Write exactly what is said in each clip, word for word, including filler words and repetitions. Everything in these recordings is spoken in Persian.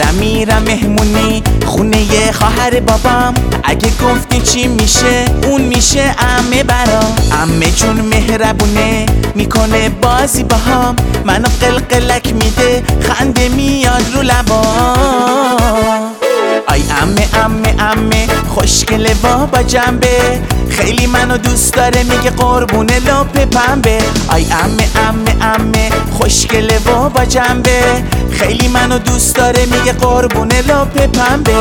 دارم میرم مهمونی خونه ی خواهر بابام. اگه گفتی چی میشه اون میشه عمه برام. عمه جون مهربونه میکنه بازی باهام. منو قلقلک میده خنده میاد رو لبام. آی عمه عمه عمه خوشگله و با جنبه. خیلی منو دوست داره میگه قربونه لپ پنبه. آی عمه عمه عمه خوشگله و با جنبه. خیلی منو دوست داره میگه قربونه لپ پنبه.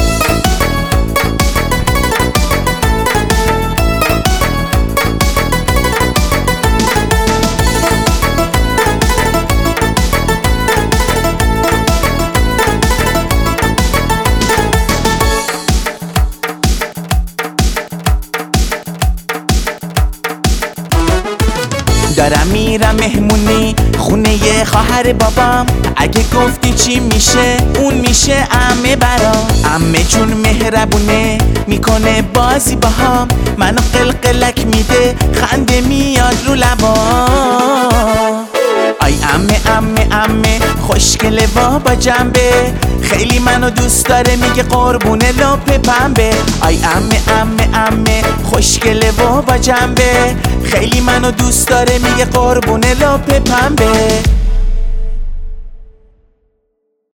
دارم میرم مهمونی خونه ی خواهر بابام. اگه گفتی چی میشه اون میشه عمه برام. عمه جون مهربونه میکنه بازی باهام. منو قلقلک میده خنده میاد رو لبام. آی عمه عمه عمه خوشگله و با جنبه. خیلی منو دوست داره میگه قربونه لپ پنبه. آی عمه عمه عمه خوشگله و با جنبه. خیلی منو دوست داره میگه قربونه لپ پنبه.